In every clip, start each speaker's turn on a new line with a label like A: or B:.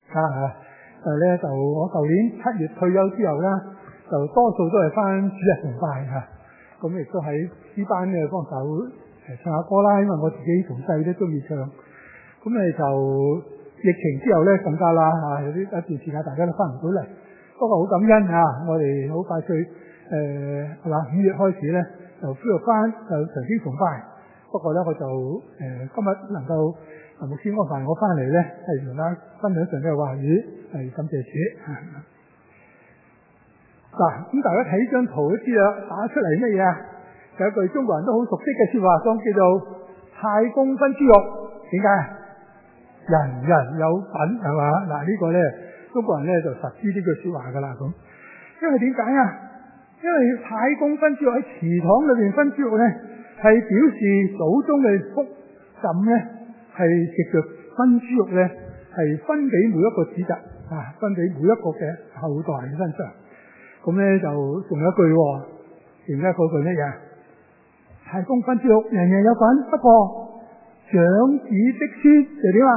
A: 就我舊年7月退休之後咧，就多數都係翻主日崇拜咁亦都喺詩班嘅幫手唱下歌啦，因為我自己從細都中意唱。咁就疫情之後咧更加啦有啲一段時間大家都翻唔到嚟，不過好感恩我哋好快脆係嘛5月開始咧就恢復翻就常經崇拜。不過咧我就今日能夠牧師安排我翻嚟咧係同大家分享上帝嘅話語，係感謝主。咁大家睇張圖都知啦，打出嚟乜嘢啊？有一句中國人都好熟悉嘅說話，叫做太公分豬肉。點解？人人有份係嘛？呢個咧中國人咧就實知呢句說話噶啦咁。因為點解啊？因為太公分豬肉喺祠堂裏邊分豬肉咧，係表示祖宗嘅福蔭咧，係藉着分豬肉咧，係分俾每一個子侄分俾每一個嘅後代嘅身上。咁咧就仲有一句，而家嗰句乜嘢？太公分豬肉，人人有份，不過長子的孫就點啊？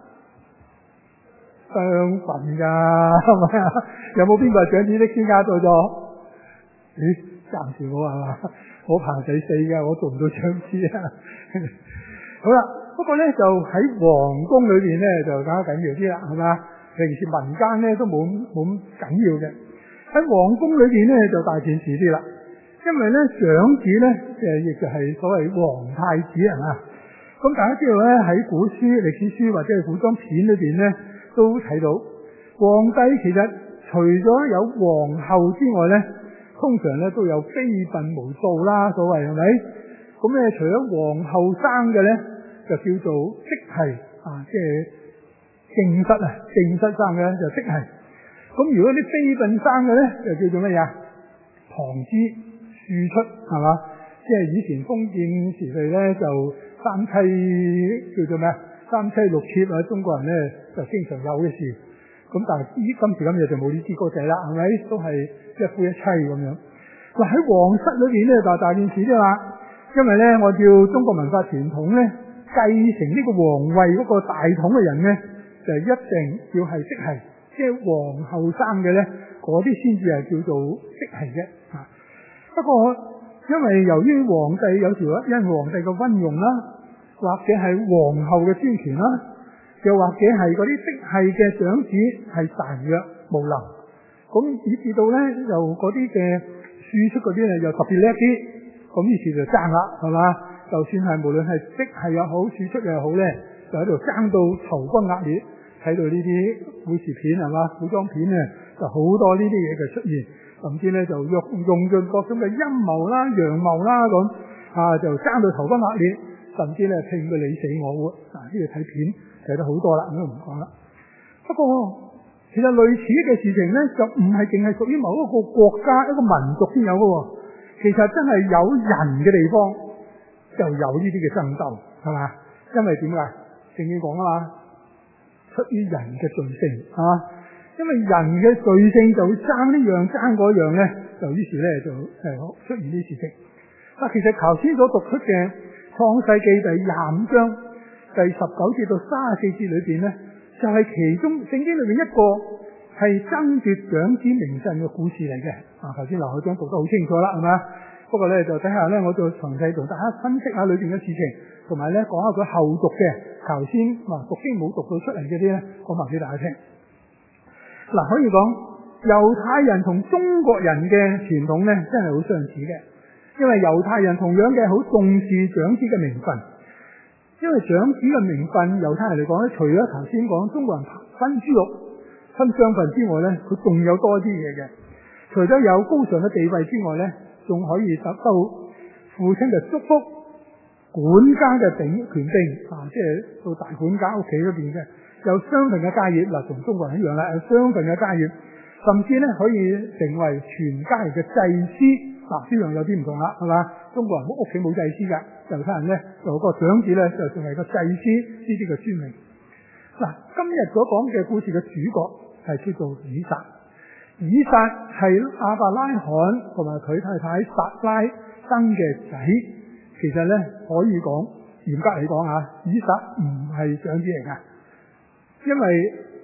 A: 雙份噶，係咪啊？有冇邊個係長子的孫加到咗？暫時冇係嘛？我排第4嘅，我做唔到長子啊。好啦，不過咧就喺皇宮裏邊咧就更加緊要啲啦，係嘛？平時民間咧都冇咁緊要嘅。喺皇宮裏邊咧就大件事啲啦，因為咧長子咧亦就係所謂皇太子係嘛。咁大家知道咧喺古書、歷史書或者係古裝片裏邊咧都睇到，皇帝其實除咗有皇后之外咧，通常咧都有妃嬪無數啦，所謂係咪？咁咧除咗皇后生嘅咧，就叫做嫡系即係正室正室生嘅就嫡系。咁如果啲妃嬪生嘅咧，就叫做乜嘢？旁支庶出係嘛？即係以前封建時代咧，就三妻叫做咩？三妻六妾中國人咧就經常有嘅事。咁但係今時今日就冇呢支歌仔啦，係咪？都係一夫一妻咁樣。喺皇室裏邊咧就大件事啫嘛。因為咧我叫中國文化傳統咧，繼承呢個皇位嗰個大統嘅人咧，就一定要係嫡系。即係皇后生嘅咧，嗰啲先至係叫做嫡系嘅。不過因為由於皇帝有時因皇帝嘅溫容啦，或者係皇后嘅專權啦，又或者係嗰啲嫡系嘅長子係孱弱無能，咁以至到咧就嗰啲嘅庶出嗰啲咧又特別叻啲，咁於是就爭啦，係嘛？就算係無論係嫡系又好，庶出又好咧，就喺度爭到頭崩額裂。睇到呢啲故事片係嘛，古裝片咧就好多呢啲嘢嘅出現，甚至咧就用盡各種嘅陰謀啦、陽謀啦咁就爭到頭崩額裂，甚至咧拼到你死我活。呢個睇片睇得好多啦，咁都唔講啦。不過其實類似嘅事情咧，就唔係淨係屬於某一個國家一個民族先有嘅，其實真係有人嘅地方就有呢啲嘅爭鬥，係嘛？因為點解？聖經講啊嘛。出於人嘅罪性因為人嘅罪性就會爭呢樣爭嗰樣咧，就於是咧就出現呢啲事情。其實頭先所讀出嘅創世記第25章第19節到34節裏邊咧，就係其中聖經裏邊一個係爭奪長子名分嘅故事嚟嘅。頭先劉海章讀得好清楚啦，係嘛？不過咧就睇下咧，我就詳細同大家分析下裏邊嘅事情，同埋咧講下佢後續嘅。頭先讀經冇讀到出嚟嘅啲咧，講埋俾大家聽。可以講猶太人同中國人嘅傳統咧，真係好相似嘅。因為猶太人同樣嘅好重視長子嘅名分，因為長子嘅名分，猶太人嚟講咧，除咗頭先講中國人分豬肉、分雙份之外咧，佢仲有多啲嘢嘅。除咗有高尚嘅地位之外咧，仲可以得到父親嘅祝福、管家嘅權柄即係到大管家屋企嗰邊嘅，有雙份嘅家業嗱，同中國人一樣啦，有雙份嘅家業，甚至咧可以成為全家人嘅祭司呢樣有啲唔同啦，係嘛？中國人屋企冇祭司㗎，猶太人咧就個長子咧就成為個祭司呢啲嘅尊名。今日所講嘅故事嘅主角係叫做以撒。以撒係亞伯拉罕同埋佢太太撒拉生嘅仔。其實咧可以講嚴格嚟講以撒唔係長子嚟㗎，因為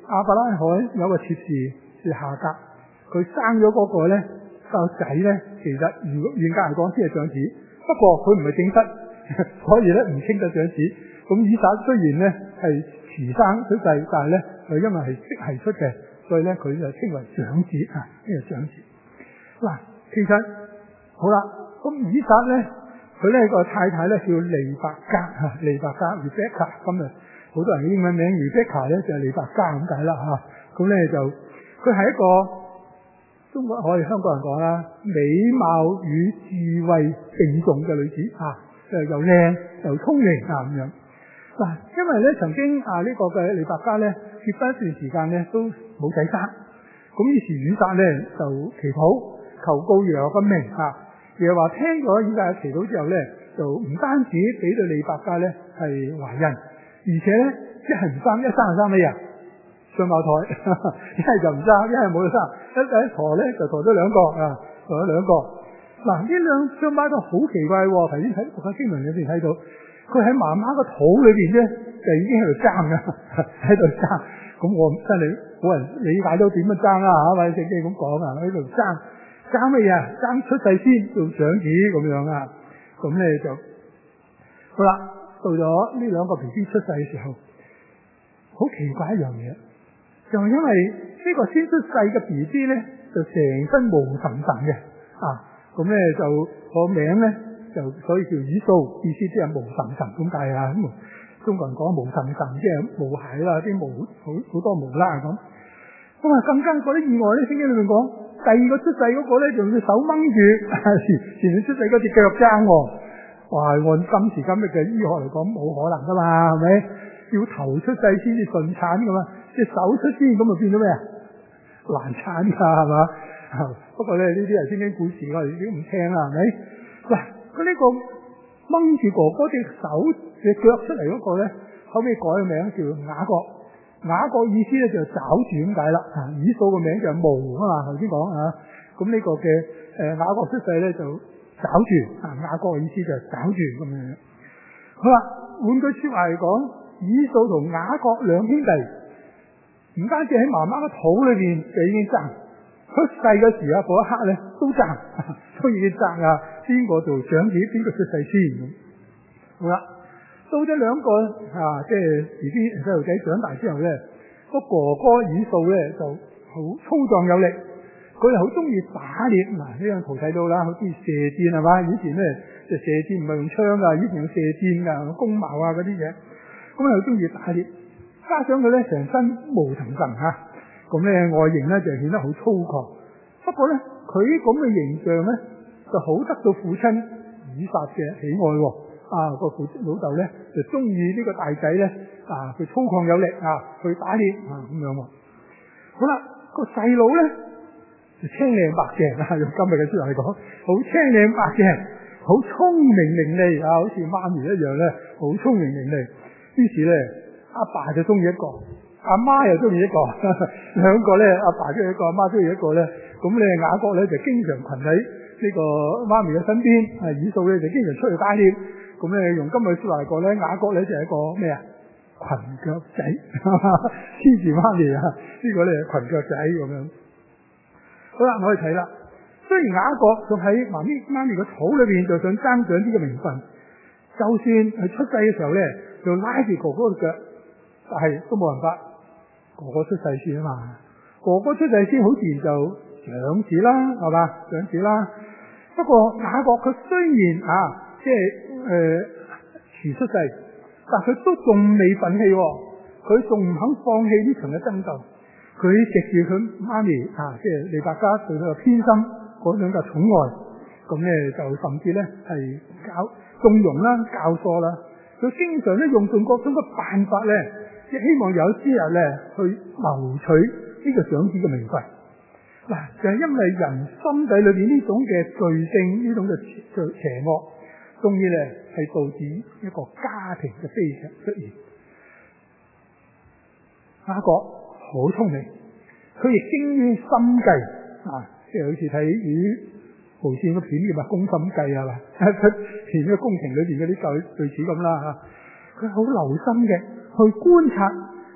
A: 亞伯拉罕有個妾侍是夏甲，佢生咗嗰個咧個仔咧，其實如果嚴格嚟講先係長子，不過佢唔係正室，所以咧唔稱得長子。咁以撒雖然咧係遲生出世，但係咧佢因為係即係出嘅，所以咧佢就稱為長子啊，呢個長子。嗱，其實好啦，咁以撒咧，佢咧個太太咧叫利百加利百加 Rebecca， 咁啊好多人嘅英文名 Rebecca 咧就係利百加咁解啦嚇。咁咧就佢係一個中國我哋香港人講啦，美貌與智慧並重嘅女子又靚又聰明咁樣。嗱，因為咧曾經呢個嘅利百加咧結婚一段時間咧都冇仔生，咁於是以撒咧就祈禱求告耶和華嘅名耶和華聽咗以撒嘅祈禱之後咧，就唔單止俾到利百加咧係懷孕，而且咧一係唔生，一生就生咩啊？雙胞胎，一係就唔生，一係冇得生，一陀咧就陀咗兩個陀咗兩個。嗱，呢兩雙胞胎好奇怪喎，頭先睇讀經文裏邊睇到，佢喺媽媽個肚裏邊咧就已經喺度爭㗎，喺度爭。咁我真係冇人理解到點樣爭或者聖經咁講喺度爭乜嘢啊？爭出世先做長子咁樣咁咧就好啦。到咗呢兩個 BB 出世嘅時候，好奇怪一樣嘢，就係因為呢個先出世嘅 BB 咧，就成身毛神神嘅咁咧就個名咧就所以叫以掃，意思即係毛神神咁解咁中國人講毛神神即係毛蟹啦，啲毛好多毛啦咁。咁更加覺得意外咧，聖經裏面講第二個出世嗰個咧，就用隻手掹住前面出世嗰隻腳爭哇！按今時今日嘅醫學嚟講冇可能噶嘛，係咪？要頭出世先至順產噶嘛，隻手出先咁就變咗咩啊？難產㗎係嘛？不過咧呢啲係聖經故事，我哋已經唔聽啦，係咪？嗱，佢呢個掹住哥哥隻手隻腳出嚟嗰個咧，後尾改個名叫雅各。雅各意思咧就抓住咁解啦。以掃個名就係毛頭先講咁呢個嘅雅各出世咧就抓住雅各嘅意思就係抓住咁樣。好啦，換句說話嚟講，以掃同雅各兩兄弟唔單止喺媽媽嘅肚裏邊就已經爭，出世嘅時嗰一刻咧都爭，都已經爭邊個做長子，邊個出世先。好啦，到咗兩個即係BB細路仔長大之後咧，個哥哥以掃咧就好粗壯有力，佢又好中意打獵。呢張圖睇到啦，好中意射箭係嘛？以前咧就射箭唔係用槍噶，以前用射箭噶，弓矛嗰啲嘢。咁又中意打獵，加上佢咧成身毛騰騰咁咧外形咧就顯得好粗獷。不過咧佢咁嘅形象咧就好得到父親以撒嘅喜愛個父親老豆咧就中意呢個大仔咧佢粗獷有力去打獵咁樣好啦，個細佬咧就青靚白淨用今日嘅說話嚟講，好青靚白淨，好聰明伶俐好似媽咪一樣咧，好聰明伶俐。於是咧，阿爸就中意一個，阿媽又中意一個，兩個咧，阿爸中意一個，阿媽中意一個咧。咁咧，雅各咧就經常群喺呢個媽咪嘅身邊，以掃咧就經常出去打獵。咁咧，用今日說話嚟講咧，雅各咧就係一個咩啊？裙腳仔，黐住媽咪呢個咧裙腳仔咁樣。好啦，我哋睇啦。雖然雅各仲喺媽咪嘅肚裏邊就想爭長啲嘅名分，就算佢出世嘅時候咧，就拉住哥哥嘅腳，但係都冇辦法，哥哥出世先嘛。哥哥出世先好自然就長子啦，係嘛？長子啦。不過雅各佢雖然即係遲出世，但佢都仲未忿氣，佢仲唔肯放棄呢場嘅爭鬥。佢藉住佢媽咪即係利百加對佢嘅偏心嗰種嘅寵愛，咁咧就甚至咧係縱容啦、教唆啦。佢經常咧用盡各種嘅辦法咧，即係希望有朝日咧去謀取呢個長子嘅名分。嗱，就係因為人心底裏邊呢種嘅罪性，呢種嘅邪惡，終於咧係導致一個家庭嘅悲劇出現。雅各好聰明，佢亦精於心計即係好似睇魚無線嘅片叫嘛，宮心計係嘛？前嘅工程裏邊嗰啲就類似咁啦佢好留心嘅去觀察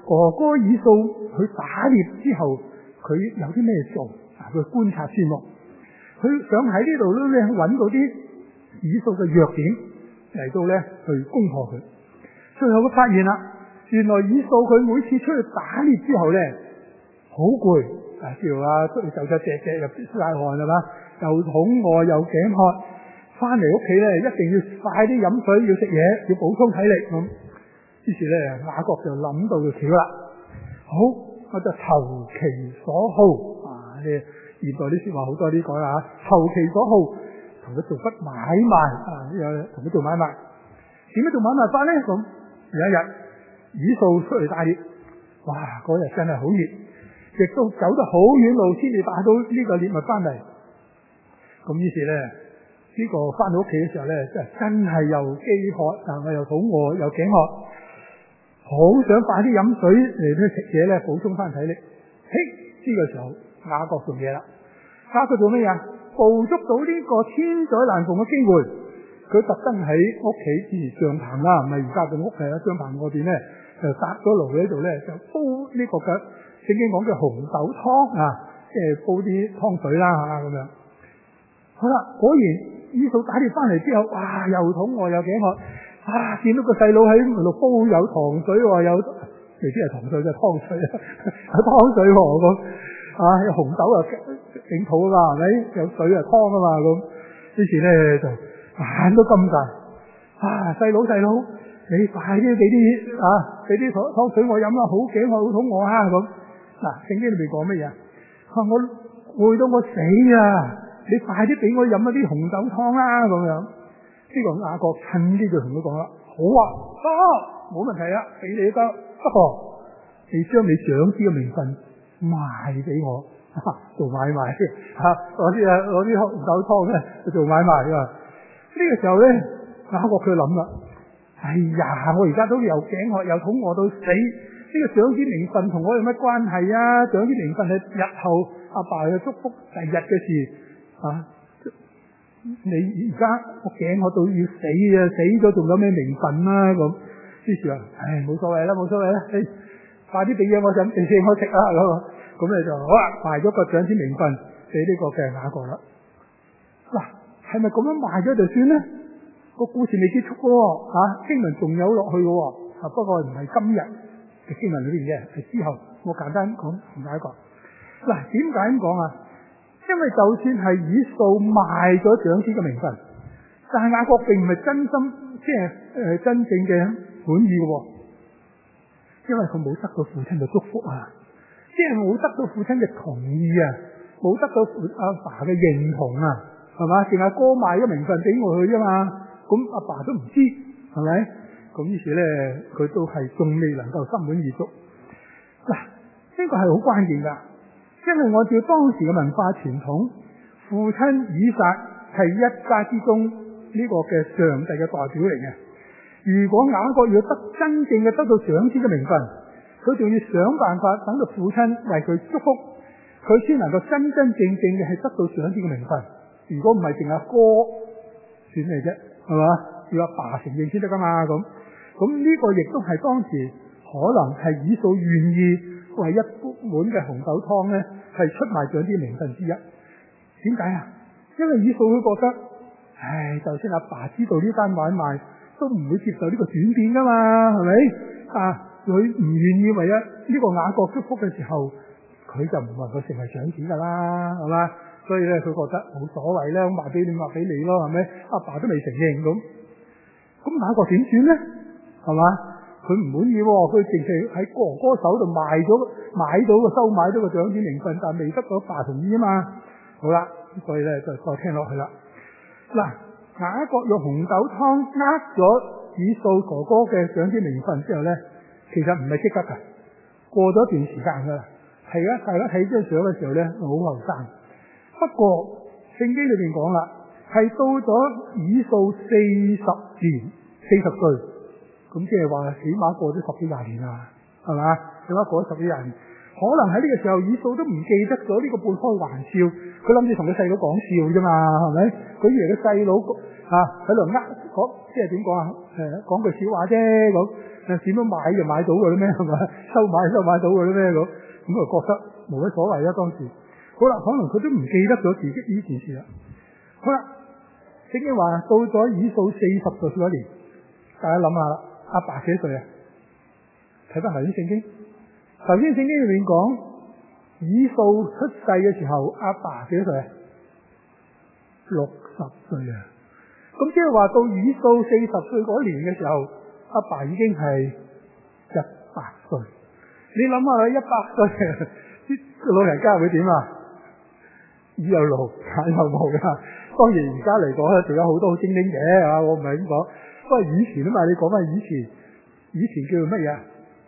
A: 哥哥以掃去打獵之後，佢有啲咩做？佢觀察先喎。佢想喺呢度咧揾到啲以掃嘅弱點嚟到咧去攻破佢。最後佢發現啦，原來以掃佢每次出去打獵之後咧好攰，出去走走趯趯又出晒汗係嘛，又肚餓又頸渴，翻嚟屋企咧一定要快啲飲水，要食嘢，要補充體力咁。於是咧雅各就諗到條橋啦，好，我就投其所好啊！現代啲說話好多啲講啦吓，投其所好，同佢做筆買賣啊，同佢做買賣。點樣做買賣法咧？咁有一日以掃出嚟打獵，哇！嗰日真係好熱，亦都走得好遠路先至帶到呢個獵物翻嚟。咁於是咧呢個翻到屋企嘅時候咧，真係又飢渴，但係又肚餓又頸渴，好想快啲飲水嚟去食嘢咧，補充翻體力。嘿，呢個時候雅各做嘢啦。雅各做咩呀？捕捉到呢個千載難逢嘅機會，佢特登喺屋企支持帳篷啦，唔係而家嘅屋係喺帳篷嗰邊咧，就搭咗爐喺度咧，就煲呢個嘅聖經講嘅紅豆湯啊，即係煲啲湯水啦嚇咁樣。好啦，果然以掃打獵翻嚟之後，哇！又肚餓又頸渴。見到個細佬喺度煲有糖水喎，有未必係糖水，就係湯水啊，湯水喎咁有紅豆啊整肚啊嘛，係咪？有水啊湯啊嘛咁。於是咧就眼都金晒，細佬，你快啲俾啲湯水我飲啦，好頸渴好肚餓啊咁。嗱，聖經裏面講乜嘢？我攰到我死啊！你快啲俾我飲一啲紅豆湯啦咁樣。呢個雅各趁機就同佢講啦，好啊，冇問題啊，俾你得，不過你將你長子嘅名分賣俾我，做買賣攞啲紅豆湯咧做買賣啊。呢個時候咧，雅各佢諗啦，哎呀，我而家都又頸渴又肚餓到死，呢個長子名分同我有乜關係啊？長子名分係日後阿爸嘅祝福第日嘅事啊。你而家我頸我到要死啊！死咗仲有咩名分啊？咁於是話，冇所謂啦，你快啲俾嘢我飲，俾嘢我食啦咁你就好啦，賣咗個長子名分俾呢個嘅雅各啦。嗱，係咪咁樣賣咗就算咧？個故事未結束喎，經文仲有落去嘅喎，不過唔係今日嘅經文裏邊嘅，係之後我簡單講同大家講。嗱，點解咁講啊？因為就算係以掃賣咗長子嘅名分，但係雅各並唔係真心，即係真正嘅滿意嘅，因為佢冇得到父親嘅祝福啊，即係冇得到父親嘅同意啊，冇得到阿爸嘅認同啊，係嘛？淨係哥賣咗名分俾我去啫嘛，咁阿爸都唔知，係咪？咁於是咧，佢都係仲未能夠心滿意足。嗱，呢個係好關鍵噶。因為按照當時嘅文化傳統，父親以撒係一家之中呢個嘅上帝嘅代表嚟嘅。如果雅各要真正嘅得到長子嘅名分，佢仲要想辦法等到父親為佢祝福，佢先能夠真真正正嘅係得到長子嘅名分。如果唔係淨係哥算咩啫，係嘛？要阿爸承認先得噶嘛咁。咁呢個亦都係當時可能係以掃願意。係一碗嘅紅豆湯咧，係出賣長子名分之一。點解啊？因為以掃佢覺得，就算阿爸知道呢單買賣，都唔會接受呢個轉變噶嘛，係咪？佢唔願意為咗呢個雅各祝福嘅時候，佢就唔能夠成為長子噶啦，係嘛？所以咧，佢覺得冇所謂啦，賣俾你賣俾你咯，係咪？阿爸都未承認咁，咁雅各點算咧？係嘛？佢唔滿意，佢淨係喺哥哥手度買到收買咗個長子名分，但未得到爸同意啊嘛。好啦，所以咧就再聽落去啦。嗱，雅各用紅豆湯咗以掃哥哥嘅長子名分之後咧，其實唔係即刻噶，過咗一段時間噶啦。係啊，大家睇張相嘅時候咧，好後生。不過聖經裏邊講啦，係到咗以掃40歲。咁即係話起碼過咗10幾20年啦，係嘛？起碼過咗10幾20年，好可能喺呢個時候以掃都唔記得咗呢個半開玩笑，佢諗住同佢細佬講笑啫嘛，係咪？佢以為佢細佬喺度講，即係點講啊？講句笑話啫咁，點樣買就買到嘅咧咩？係咪？收買到嘅咧咩咁？咁就覺得冇乜所謂啦當時。好啦，可能佢都唔記得咗自己呢件事啦。好啦，聖經話到咗以掃40歲嗰年，大家諗下啦，阿爸幾歲啊？睇翻頭先聖經。頭先聖經裏面講以掃出世嘅時候，阿爸幾歲啊？60歲啊！咁即係話到以掃40歲嗰年嘅時候，阿爸已經係100歲。你諗下啦，100歲啲老人家會點啊？耳又聾，眼又冇噶。當然而家嚟講咧，仲有好多好精靈嘅啊！我唔係咁講，不過以前啊嘛，你講翻以前叫做乜嘢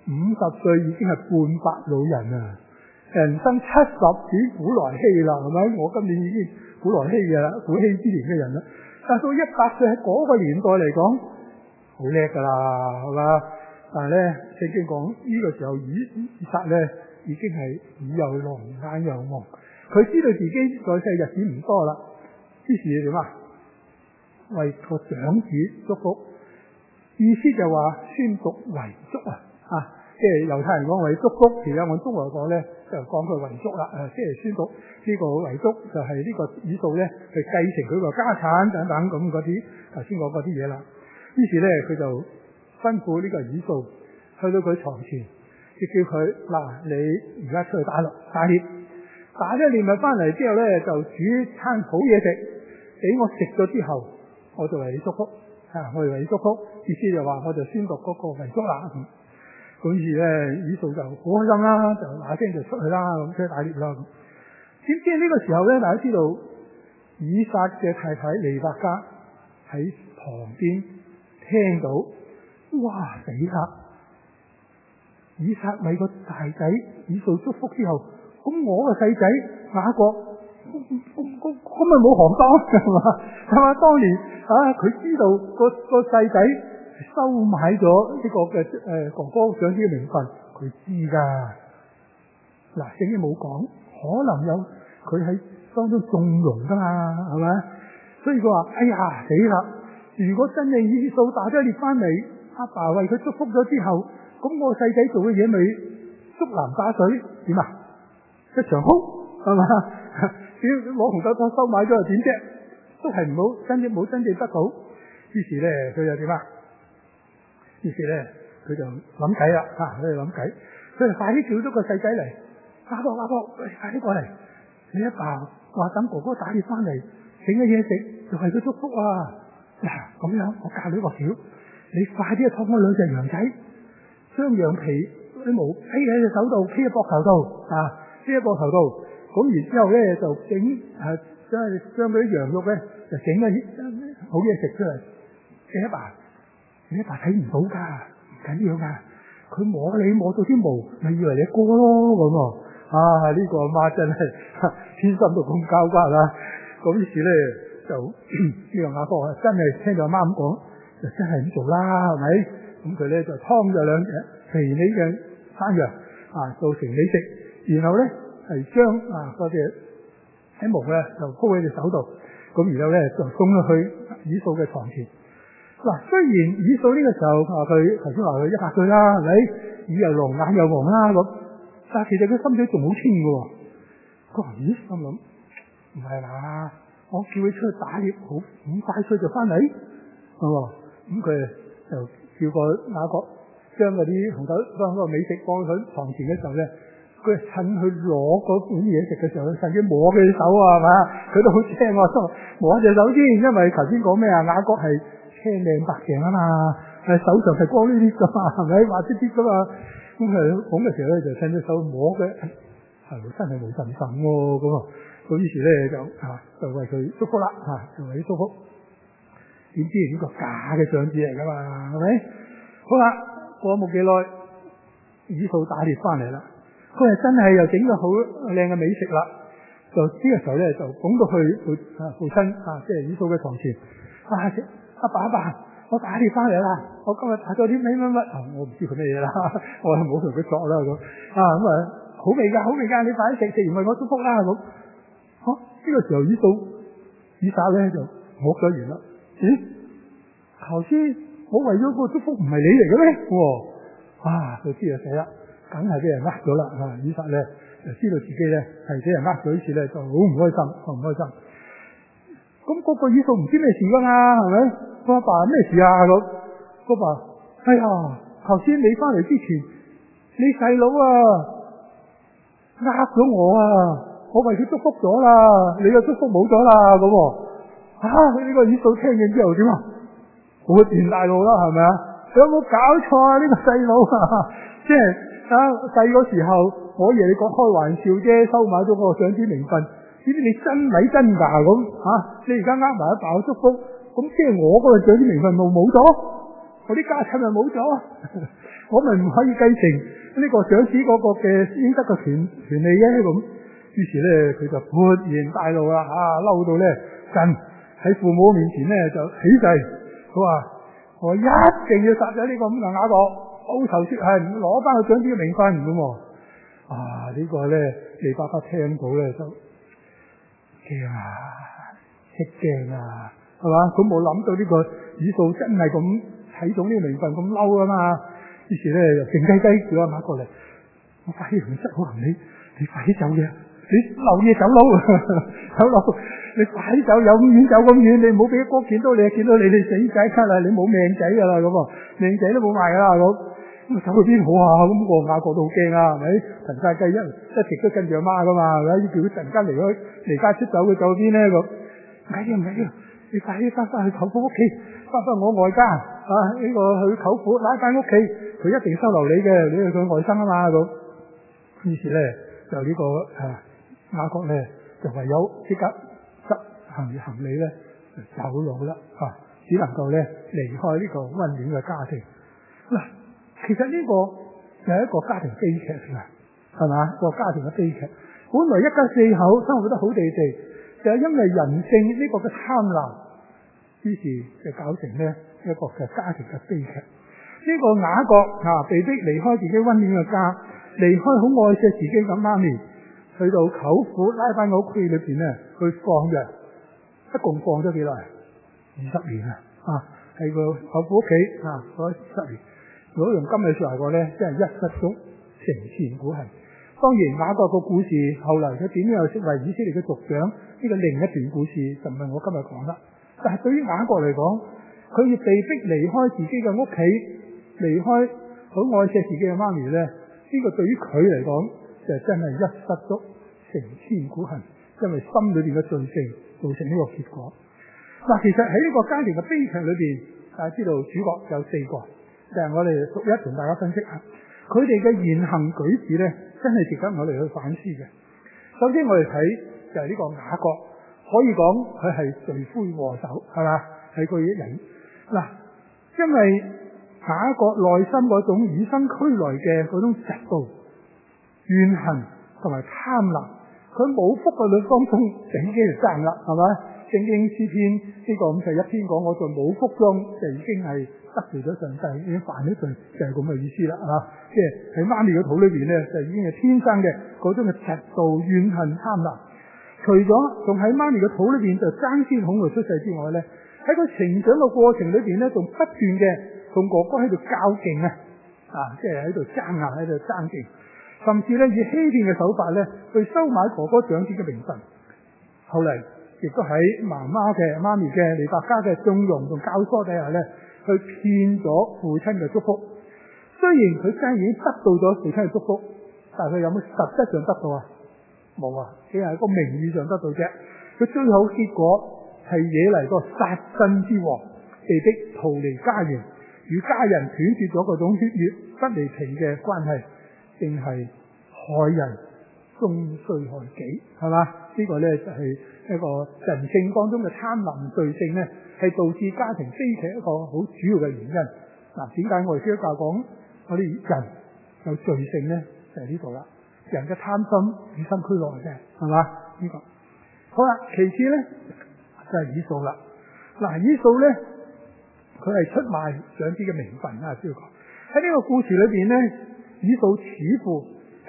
A: ？50歲已經係半百老人啊！人生70已經古來稀啦，係咪？我今年已經古來稀嘅啦，古稀之年嘅人啦。但到100歲喺嗰個年代嚟講，好叻噶啦，係嘛？但係咧，聖經講呢個時候以撒咧已經係耳又聾，眼又矇，佢知道自己在世日子唔多啦，於是點啊？為個長子祝福，意思就話宣讀遺囑即係猶太人講為祝福，其實我中國講咧就講佢遺囑啦，即係宣讀呢個遺囑就係呢個以掃咧去繼承佢個家產等等咁嗰啲頭先講嗰啲嘢啦。於是咧佢就吩咐呢個以掃去到佢床前，就叫佢你而家出去打獵，打咗獵物翻嚟之後咧就煮餐好嘢食，俾我食咗之後，我就為你祝福我為你祝福，意思就話我就宣讀嗰個遺囑啦。咁於是咧，以掃就好開心啦，就嗱聲就出去啦，咁出去打獵啦。點知呢個時候咧，大家知道以撒嘅太太利百加喺旁邊聽到，哇死啦！以撒為個大仔以掃祝福之後，咁我個細仔雅各咁咪冇行當係嘛？係嘛？當年佢知道個細仔收買咗呢個嘅哥哥長子嘅名分，佢知噶。嗱，聖經冇講，可能有佢喺當中縱容噶嘛，係咪？所以佢話：哎呀死啦！如果真係以掃打咗獵翻嚟，阿爸為佢祝福咗之後，咁我細仔做嘅嘢咪竹籃打水點啊？一場空係嘛？只要攞紅豆湯收買咗又點啫？都係冇真正得到。於是咧，佢就點啊？於是咧，佢就諗計啦，佢就諗計，佢就快啲叫咗個細仔嚟，阿伯，快啲過嚟！你阿爸話等哥哥打獵翻嚟，整嘅嘢食就係佢祝福啊！嗱，咁樣我教你個橋，你快啲去劏開2隻羊仔，將羊皮啲毛披喺隻手度，披喺膊頭度，披喺膊頭度，咁然之後咧就將嗰啲羊肉咧就整嘅好嘢食出嚟，你阿爸睇唔到噶，唔緊要噶，佢摸你摸到啲毛，咪以為你哥咯咁啊！呢個阿媽真係天心到咁交關啦。咁於是咧就呢個雅各真係聽到阿媽咁講，就真係咁做啦，係咪？咁佢咧就劏咗2隻肥美嘅山羊做成美食，然後咧係將嗰隻喺毛咧就鋪喺隻手度，咁然後咧就送咗去以掃嘅床前。嗱，雖然以掃呢個時候佢頭先話佢100歲啦，係咪？耳又聾，眼又聾啦咁，但係其實佢心水仲好清嘅喎。佢話：咦，心諗唔係嘛？我叫佢出去打獵，好5快脆就翻嚟，係嘛？咁佢就叫個雅各將嗰啲紅豆當嗰個美食放喺床前嘅時候咧，佢趁佢攞嗰碗嘢食嘅時候，趁佢摸佢隻手係嘛？佢都好青喎，摸隻手先，因為頭先講咩啊？雅各係青靚白淨啊嘛，手上係光呢啲噶嘛，係咪滑啲啲噶嘛？咁佢講嘅時候咧，就趁隻手摸嘅，係真係冇神神喎咁啊！咁於是咧就為佢祝福啦，就為佢祝福。點知呢個假嘅長子嚟噶嘛，係咪？好啦，過冇幾耐，以掃打獵翻嚟啦，佢係真係又整咗好靚嘅美食啦。就呢個時候咧，就拱到去父親即係以掃嘅床前。阿爸，我打獵翻嚟啦！我今日打咗啲乜，我唔知佢咩嘢啦，我係冇同佢作啦咁。咁好味㗎，好味㗎，你快啲食，食完為我祝福啦咁。呢個時候以撒咧就惡咗完啦。咦？頭先我為咗個祝福唔係你嚟嘅咩？佢知就死啦，梗係俾人呃咗啦。以撒咧就知道自己咧係俾人呃咗，於是咧就好唔開心。咁嗰個以掃唔知咩事噶嘛，係咪？佢阿爸咩事啊？咁佢爸，哎呀，頭先你翻嚟之前，你細佬呃咗我我為佢祝福咗啦，你嘅祝福冇咗啦咁。佢呢個以掃聽見之後點啊？好變大路啦，係咪啊？你有冇搞錯啊？呢個細佬即係細個時候，我爺你講開玩笑啫，收買咗個長子名分。呢啲你真米真㗎咁你而家呃埋一爸嘅祝福，咁即係我嗰個長子名分冇咗，我啲家產咪冇咗，我咪唔可以繼承呢個長子嗰個嘅應得嘅權利嘅咁。於是咧佢就勃然大怒啦，嬲到咧震喺父母面前咧就起誓，佢話我一定要殺咗呢個咁嘅雅各，報仇雪恨，攞翻個長子嘅名分咁。呢個咧你爸爸聽到咧就驚係嘛？佢冇諗到呢個以掃真係咁睇中呢個名分咁嬲啊嘛。於是咧就靜雞雞叫阿媽過嚟，我快啲同你執好行李，你快啲走嘢，你漏嘢走佬，你快啲走，有咁遠走咁遠，你唔好俾哥見到你哋死仔咳啦，你冇命仔噶啦咁，命仔都冇埋噶啦咁。咁走去邊好啊？咁個雅各都好驚係咪？騰晒雞一直都跟住阿媽噶嘛，係咪？叫佢突然間離家出走，佢走邊咧咁？唔緊要，你快啲翻去舅父屋企，翻我外家呢個去舅父拉翻屋企，佢一定收留你嘅，你係佢外甥啊嘛咁。於是咧就呢個雅各咧就唯有即刻執行李咧就走佬啦，只能夠咧離開呢個溫暖嘅家庭。嗱，其實呢個就係一個家庭悲劇嚟㗎，係嘛？個家庭嘅悲劇，本來一家四口生活得好地地，就係因為人性呢個嘅貪婪，於是就搞成呢一個嘅家庭嘅悲劇。呢個雅各被逼離開自己溫暖嘅家，離開好愛錫自己嘅媽咪，去到舅父拉班嘅屋企裏邊咧去放羊，一共放咗幾耐？20年喺個舅父屋企嗰10年。如果用今日說話講咧，真係一失足成千古恨。當然雅各個故事後來佢點樣又成為以色列嘅族長，呢個另一段故事就唔係我今日講啦。但係對於雅各嚟講，佢要被逼離開自己嘅屋企，離開好愛錫自己嘅媽咪咧，呢個對於佢嚟講就真係一失足成千古恨，因為心裏邊嘅罪性造成呢個結果。其實喺呢個家庭嘅悲劇裏邊，大家知道主角有4個。就係我哋逐一同大家分析下，佢哋嘅言行舉止咧，真係值得我哋去反思嘅。首先我哋睇就係呢個雅各，可以講佢係罪魁禍首，係嘛？係佢嘅人。因為雅各內心嗰種與生俱來嘅嗰種嫉妒、怨恨同埋貪婪，佢冇福嘅律當中就已經係爭啦，係咪？聖經詩篇呢個51篇講，我在冇福中就已經係得罪咗上帝，已經犯咗罪，就係咁嘅意思啦，即係喺媽咪嘅肚裏邊咧，就已經係天生嘅嗰種嘅嫉妒、怨恨、貪婪。除咗仲喺媽咪嘅肚裏邊就爭先恐後出世之外咧，喺佢成長嘅過程裏邊咧，仲不斷嘅同哥哥喺度較勁即係喺度爭喺度爭勁，甚至咧以欺騙嘅手法咧去收買哥哥長子嘅名分。後嚟亦都喺媽咪嘅尼伯家嘅縱容同教唆底下咧，去騙咗父親嘅祝福。雖然佢真係已經得到咗父親嘅祝福，但係佢有冇實質上得到啊？冇只係喺個名義上得到啫。佢最後結果係惹嚟個殺身之禍，被逼逃離家園，與家人斷絕咗嗰種血緣不離皮嘅關係，定係害人終須害己，係嘛？呢個咧就係一個人性當中嘅貪婪罪性咧，係導致家庭悲劇一個好主要嘅原因。點解我哋基督教講我哋人有罪性咧？就係呢度啦。人嘅貪心與生俱來嘅，係嘛？呢個好啦。其次咧就係以掃啦。以掃咧佢係出賣長子嘅名分主要講喺呢個故事裏邊咧，以掃似乎係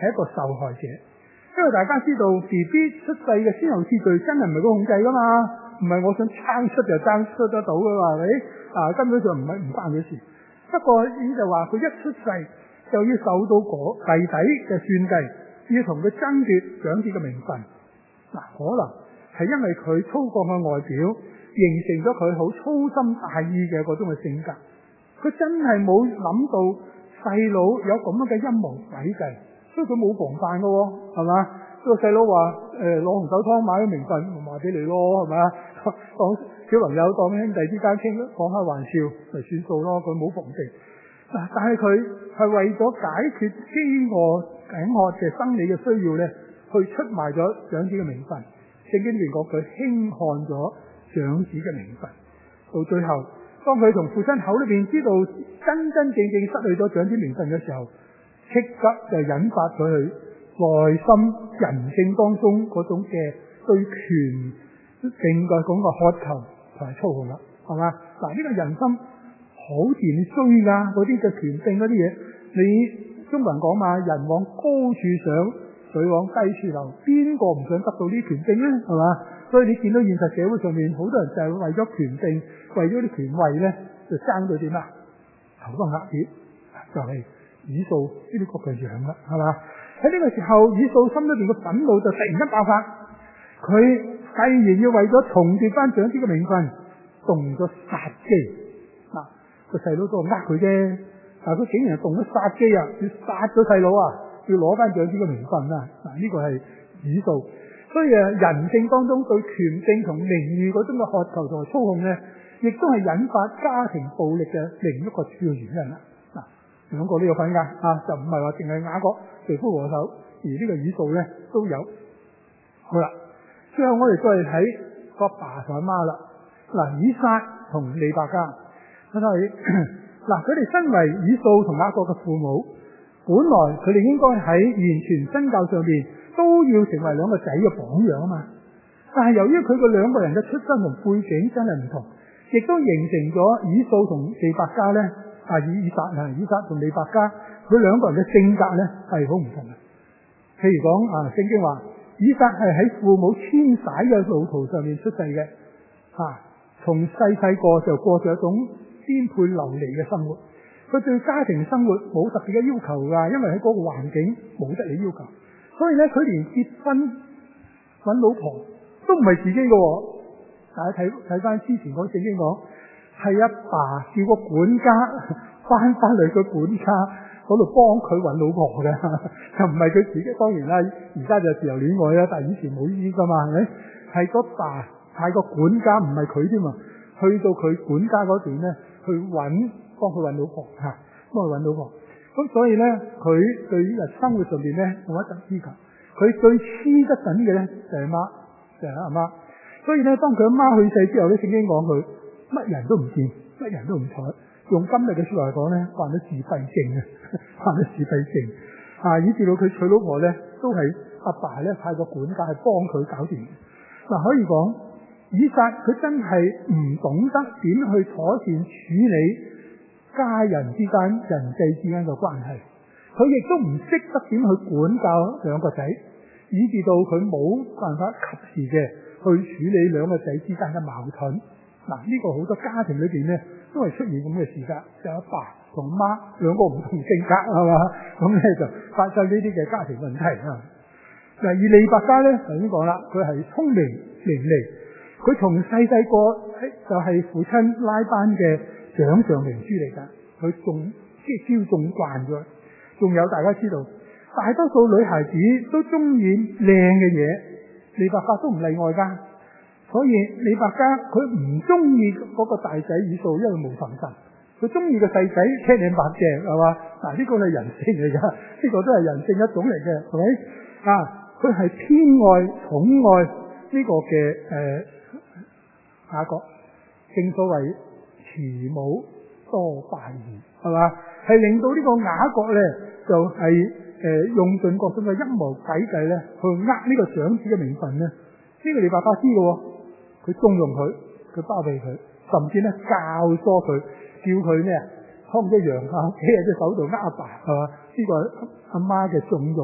A: 係一個受害者。因為大家知道 BB 出世嘅先後次序真係唔係佢控制噶嘛，唔係我想生出就生出得到噶嘛，係咪？根本上唔關佢事。不過呢就話佢一出世就要受到弟弟嘅算計，要同佢爭奪長子嘅名分。可能係因為佢粗獷嘅外表，形成咗佢好粗心大意嘅嗰種嘅性格。佢真係冇諗到細佬有咁樣嘅陰謀詭計，所以佢冇防範噶，係嘛？個細佬話攞紅酒湯買咗名分，咪賣俾你咯，係咪啊？當小朋友當兄弟之間傾講下玩笑咪算數咯，佢冇防備。但係佢係為咗解決飢餓頸渴嘅生理嘅需要咧，去出賣咗長子嘅名分。聖經裏面講佢輕看咗長子嘅名分，到最後當佢從父親口裏邊知道真真正正失去咗長子名分嘅時候，即刻就引發咗佢內心人性當中嗰種嘅對權性嘅咁嘅渴求同埋操控啦，係嘛？呢個人心好自然追噶，嗰啲嘅權性嗰啲嘢，你中國人講嘛，人往高處上，水往低處流，邊個唔想得到呢啲權柄咧？係嘛？所以你見到現實社會上面好多人就係為咗權柄，為咗啲權位咧，就爭到點啊？頭崩額裂，就係以掃呢啲國嘅樣啦，係嘛？喺呢個時候，以掃心裏邊嘅憤怒就突然間爆發，佢既然要為咗重奪翻長子嘅名分，動咗殺機。個細佬都係佢啫，但係佢竟然係動咗殺機啊！要殺咗細佬啊！要攞翻長子嘅名分啊！呢個係以掃。所以人性當中對權柄同名譽嗰種嘅渴求同埋操控咧，亦都係引發家庭暴力嘅另一個主要原因啦。講過呢個份噶就唔係話淨係雅各隨夫和手，而呢個以掃咧都有。好啦，最後我哋再嚟睇個爸同阿媽啦。以撒同利百加，佢哋身為以掃同雅各嘅父母，本來佢哋應該喺完全身教上面都要成為兩個仔嘅榜樣啊嘛。但係由於佢個兩個人嘅出身同背景真係唔同，亦都形成咗以掃同利百加咧。以撒同利百加，佢兩個人嘅性格咧係好唔同嘅。譬如講聖經話，以撒係喺父母遷徙嘅路途上面出世嘅，從細個就過咗一種顛沛流離嘅生活。佢對家庭生活冇特別嘅要求噶，因為喺嗰個環境冇得你要求，所以咧佢連結婚搵老婆都唔係自己嘅。大家睇翻之前嗰聖經講，係阿爸叫個管家翻嚟個管家嗰度幫佢搵老婆嘅，就唔係佢自己。當然啦，而家就自由戀愛啦，但係以前冇呢啲噶嘛，係咪？係個爸派個管家，唔係佢添嘛，去到佢管家嗰段咧，去幫佢搵老婆幫佢搵老婆。咁所以咧，佢對日生活上邊咧冇一定要求。佢最黐得緊嘅咧就係媽，就係阿媽。所以咧，當佢阿媽去世之後咧，聖經講佢乜人都唔見，乜人都唔睬。用今日嘅說話嚟講咧，患咗自閉症啊，患咗自閉症以至到佢娶老婆咧，都係阿爸咧派個管家去幫佢搞掂。可以講以撒佢真係唔懂得點去妥善處理家人之間、人際之間嘅關係，佢亦都唔識得點去管教兩個仔，以至到佢冇辦法及時嘅去處理兩個仔之間嘅矛盾。呢個好多家庭裏邊咧都係出現咁嘅事㗎，就阿爸同媽兩個唔同性格係嘛，咁咧就發生呢啲嘅家庭問題啊。而利百加咧頭先講啦，佢係聰明伶俐，佢從細個就係父親拉班嘅掌上明珠嚟㗎，佢即係招縱慣咗。仲有大家知道，大多數女孩子都中意靚嘅嘢，利百加都唔例外㗎。所以利百加佢唔中意嗰個大仔以掃，因為冇份神，佢中意個細仔青靚白淨係嘛。呢個係人性嚟㗎，呢個都係人性一種嚟嘅，係咪？佢係偏愛寵愛呢個嘅雅各，正所謂慈母多敗兒，係嘛？係令到呢個雅各咧就係用盡各種嘅陰謀詭計咧去呢個長子嘅名分咧。呢個利百加知嘅，佢縱容佢，佢包庇佢，甚至咧教唆佢，叫佢拖唔一羊啊，企喺隻手度呃阿爸，係嘛？呢個阿媽嘅縱容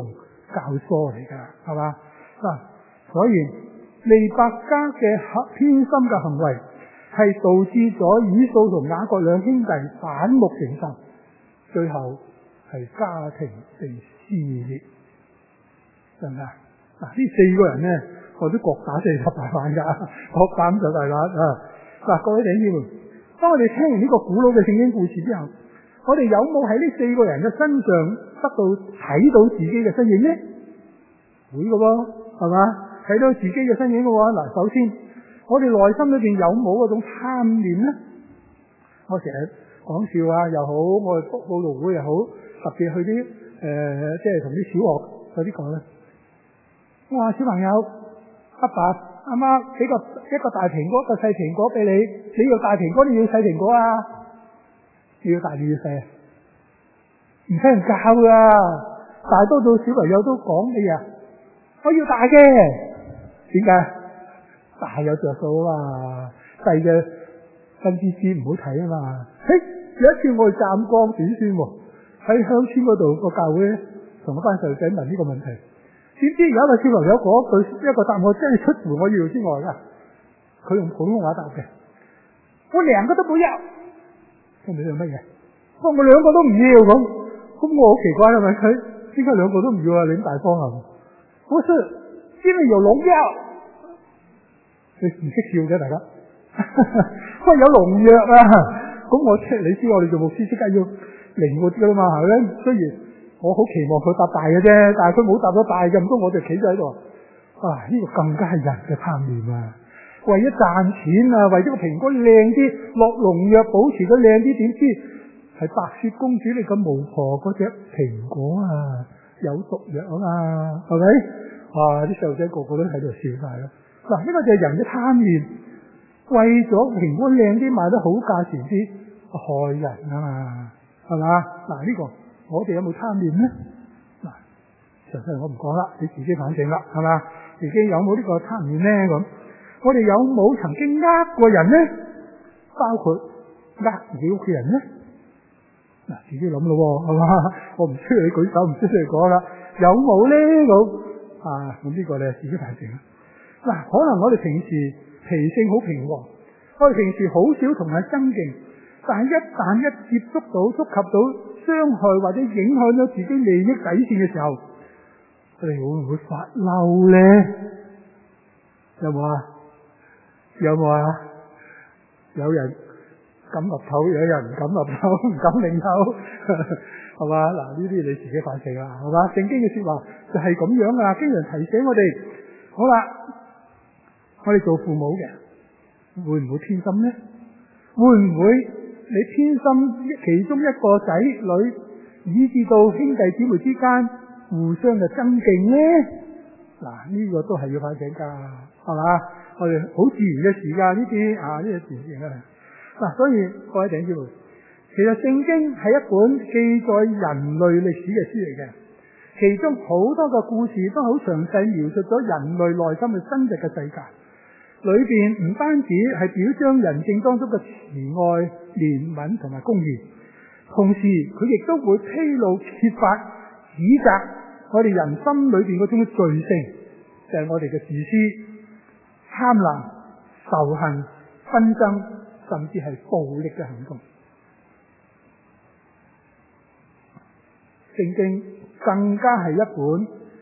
A: 教唆嚟㗎，係嘛？所以利百加嘅偏心嘅行為係導致咗以掃同雅各兩兄弟反目成仇，最後係家庭被撕裂，係咪啊？呢4個人咧，我都各打40大板㗎，各打50大板啊！各位弟兄姊妹，當我哋聽完呢個古老嘅聖經故事之後，我哋有冇喺呢4個人嘅身上得到睇到自己嘅身影呢？會嘅喎，係嘛？睇到自己嘅身影嘅話，嗱，首先我哋內心裏邊有冇嗰種貪念呢？我成日講笑啊又好，我哋佈道會又好，特別去啲即係同啲小學嗰啲講咧，我話小朋友，阿爸阿媽俾一個大蘋果，一個細蘋果俾你，你要大蘋果，你要細蘋果啊？你要大定要細啊？唔使人教噶，大多數小朋友都講乜嘢？我要大嘅。點解？大有着數啊嘛，細嘅分支支唔好睇啊嘛。有一次我去湛江短宣喎，喺鄉村嗰度個教會咧，同嗰班細路仔問呢個問題，點知有一個小朋友講一個答案真係出乎我意料之外噶。佢用普通話答嘅，我2個都冇要。咁你做乜嘢？我2個都唔要咁我好奇怪啦，問佢點解2個都唔要啊？你咁大方啊？不是，因為有農藥。你唔識笑嘅大家，我有農藥啊！咁我你知我哋做牧師即刻要靈活噶啦嘛，係咪？雖然我好期望佢答大嘅啫，但係佢冇答到大嘅，唔通我就企咗喺度啊？呢個更加係人嘅貪念啊！為咗賺錢啊，為咗個蘋果靚啲，落農藥保持佢靚啲，點知係白雪公主你個巫婆嗰隻蘋果啊，有毒藥啊嘛，係咪？啲細路仔個個都喺度笑晒啦。嗱，呢個就係人嘅貪念，為咗蘋果靚啲，賣得好價錢啲，害人啊嘛，係嘛？嗱，呢個我哋有冇貪念咧？嗱，實際我唔講啦，你自己反省啦，係嘛？自己有冇呢個貪念咧？咁我哋有冇曾經過人咧？包括自己屋企人咧？嗱，自己諗咯，係嘛？我唔需要你舉手，唔需要你講啦。有冇咧？咁呢個咧自己反省啦。嗱，可能我哋平時脾性好平和，我哋平時好少同人爭競，但係一旦一接觸到、觸及到傷害或者影響咗自己利益底線嘅時候，我哋會唔會發嬲咧？有冇啊？有冇啊？有人敢岌頭，有人唔敢岌頭，唔敢擰頭，係嘛？嗱，呢啲你自己反省啦，係嘛？聖經嘅說話就係咁樣啊，經常提醒我哋。好啦。我哋做父母嘅會唔會偏心呢？會唔會你偏心其中一個仔女，以至到兄弟姊妹之間互相嘅爭競呢？嗱，呢個都係要反省噶，係嘛？我哋好自然嘅事噶呢啲呢個自然嘅。嗱，所以各位弟兄姊妹，其實聖經係一本記載人類歷史嘅書嚟嘅，其中好多個故事都好詳細描述咗人類內心嘅真實嘅世界。裏邊唔單止係表彰人性當中嘅慈愛、憐憫同埋公義，同時佢亦都會披露、揭發、指責我哋人心裏邊嗰種罪性，就係我哋嘅自私、貪婪、仇恨、紛爭，甚至係暴力嘅行動。聖經更加係一本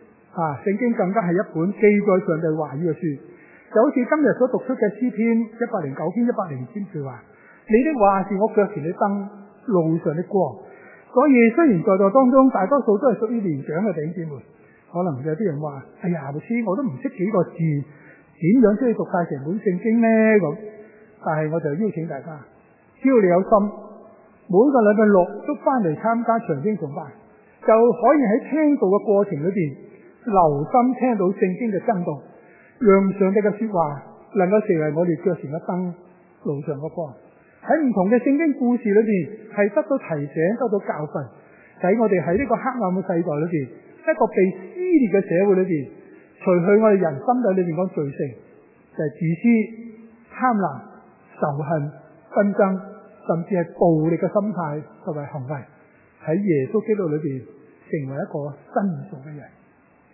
A: 記載上帝話語嘅書。就好似今日所讀出嘅詩篇109篇103句話，你的話是我腳前的燈，路上的光。所以雖然在座當中大多數都係屬於年長嘅弟兄姊妹，可能有啲人話：哎呀，牧師，我都唔識幾個字，點樣先要讀晒成本聖經呢？咁，但係我就邀請大家，只要你有心，每個禮拜6都翻嚟參加長經崇拜，就可以喺聽道嘅過程裏邊留心聽到聖經嘅真道。讓上帝嘅說話能夠成為我哋腳前嘅燈，路上嘅光。喺唔同嘅聖經故事裏邊，係得到提醒、得到教訓，使我哋喺呢個黑暗嘅世代裏邊，一個被撕裂嘅社會裏邊，除去我哋人心底裏邊嗰罪性，就係自私、貪婪、仇恨、紛爭，甚至係暴力嘅心態同埋行為，喺耶穌基督裏邊成為一個新造嘅人。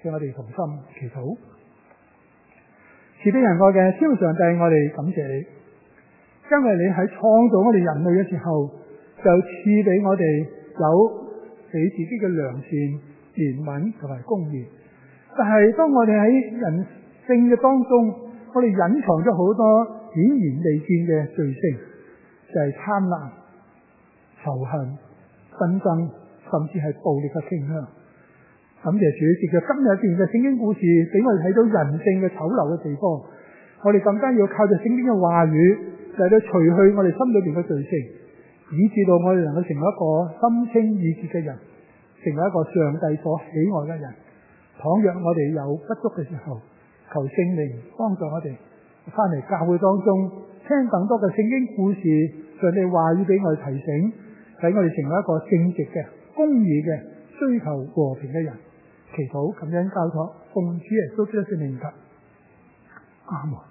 A: 讓我哋同心祈禱。慈悲仁愛嘅天父上帝，我哋感謝你，因為你喺創造我哋人類嘅時候，就賜俾我哋有你自己嘅良善、憐憫同埋公義。但係當我哋喺人性嘅當中，我哋隱藏咗好多顯然未見嘅罪性，就係貪婪、仇恨、紛爭，甚至係暴力嘅傾向。感謝主，藉着今日一段嘅聖經故事，俾我哋睇到人性嘅醜陋嘅地方。我哋更加要靠着聖經嘅話語，嚟到除去我哋心裏邊嘅罪性，以致到我哋能夠成為一個心清意潔嘅人，成為一個上帝所喜愛嘅人。倘若我哋有不足嘅時候，求聖靈幫助我哋翻嚟教會當中，聽更多嘅聖經故事，上帝話語俾我哋提醒，使我哋成為一個正直嘅、公義嘅、追求和平嘅人。祈禱咁樣交託，奉主耶穌基督嘅名求，阿門。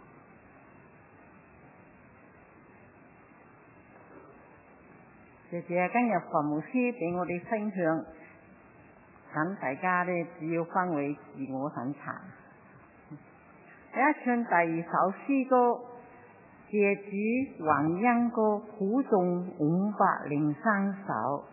B: 謝謝今日馮牧師俾我哋分享，咁大家咧只要分為自我審查。一唱第二首詩歌，謝主還恩歌，鼓頌503首。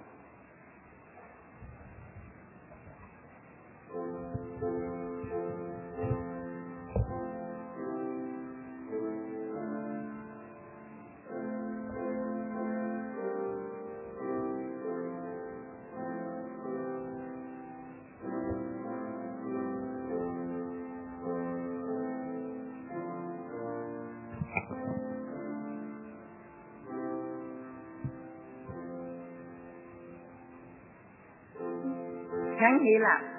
B: 請起立。